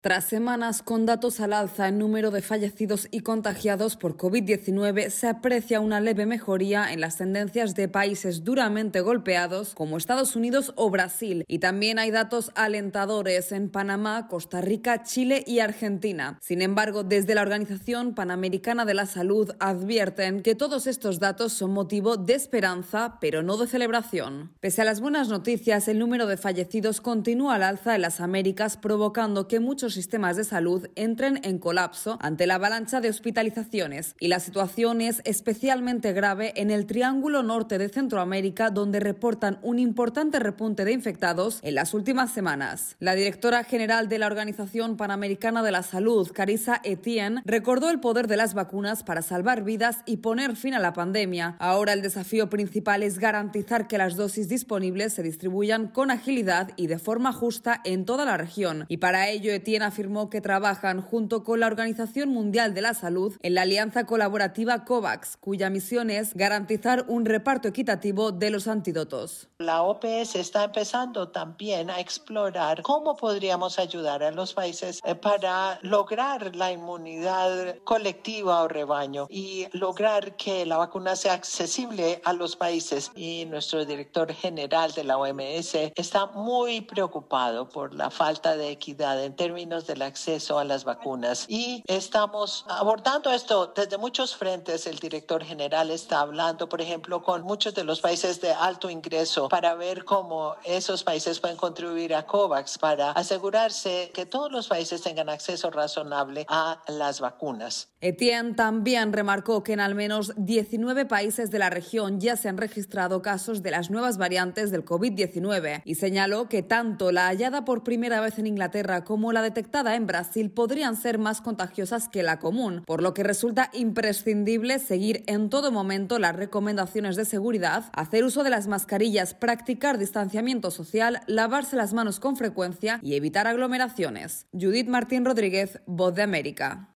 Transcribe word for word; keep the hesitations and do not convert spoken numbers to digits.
Tras semanas con datos al alza en número de fallecidos y contagiados por COVID diecinueve, se aprecia una leve mejoría en las tendencias de países duramente golpeados como Estados Unidos o Brasil. Y también hay datos alentadores en Panamá, Costa Rica, Chile y Argentina. Sin embargo, desde la Organización Panamericana de la Salud advierten que todos estos datos son motivo de esperanza, pero no de celebración. Pese a las buenas noticias, el número de fallecidos continúa al alza en las Américas, provocando que muchos sistemas de salud entren en colapso ante la avalancha de hospitalizaciones, y la situación es especialmente grave en el Triángulo Norte de Centroamérica, donde reportan un importante repunte de infectados en las últimas semanas. La directora general de la Organización Panamericana de la Salud, Carissa Etienne, recordó el poder de las vacunas para salvar vidas y poner fin a la pandemia. Ahora el desafío principal es garantizar que las dosis disponibles se distribuyan con agilidad y de forma justa en toda la región, y para ello Etienne afirmó que trabajan junto con la Organización Mundial de la Salud en la alianza colaborativa COVAX, cuya misión es garantizar un reparto equitativo de los antídotos. La O P S está empezando también a explorar cómo podríamos ayudar a los países para lograr la inmunidad colectiva o rebaño y lograr que la vacuna sea accesible a los países. Y nuestro director general de la O M S está muy preocupado por la falta de equidad en términos del acceso a las vacunas, y estamos abordando esto desde muchos frentes. El director general está hablando, por ejemplo, con muchos de los países de alto ingreso para ver cómo esos países pueden contribuir a COVAX para asegurarse que todos los países tengan acceso razonable a las vacunas. Etienne también remarcó que en al menos diecinueve países de la región ya se han registrado casos de las nuevas variantes del COVID diecinueve, y señaló que tanto la hallada por primera vez en Inglaterra como la detectada en Brasil podrían ser más contagiosas que la común, por lo que resulta imprescindible seguir en todo momento las recomendaciones de seguridad, hacer uso de las mascarillas, practicar distanciamiento social, lavarse las manos con frecuencia y evitar aglomeraciones. Judith Martín Rodríguez, Voz de América.